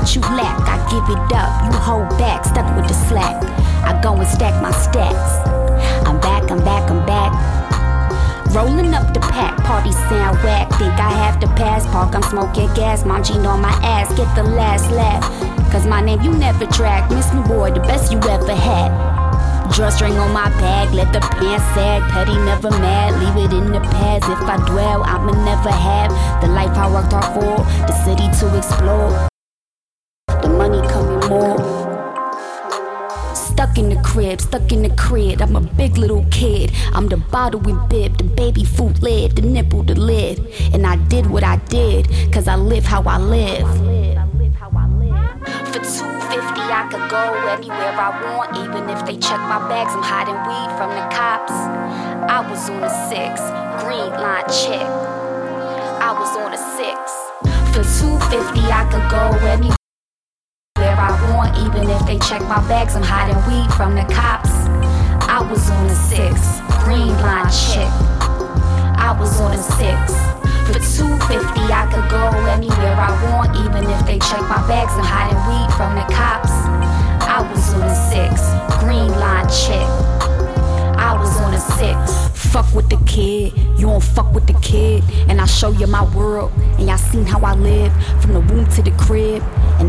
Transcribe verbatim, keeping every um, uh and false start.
what you lack, I give it up, you hold back, stuck with the slack. I go and stack my stacks. I'm back, I'm back, I'm back. Rolling up the pack, party sound whack. Think I have to pass park, I'm smoking gas. Mom jean on my ass, get the last laugh. Cause my name you never track. Miss me boy, the best you ever had. Drawstring on my bag, let the pants sag. Petty, never mad, leave it in the past. If I dwell, I'ma never have the life I worked hard for, the city to explore, the money coming more. Stuck in the crib, stuck in the crib. I'm a big little kid. I'm the bottle and bib, the baby food lid, the nipple, the lid. And I did what I did, cause I live how I live. For two fifty I could go anywhere I want, even if they check my bags. I'm hiding weed from the cops. I was on a six, green line chick. I was on a six. For two fifty I could go anywhere I want, even if they check my bags. I'm hiding weed from the cops. I was on a six, green line chick. I was on a six. For two fifty I could go anywhere I want, even if they check my bags. I'm hiding weed from the cops. I was on a six, green line chick. I was on a six. Fuck with the kid, you don't fuck with the kid. And I show you my world, and y'all seen how I live, from the womb to the crib. And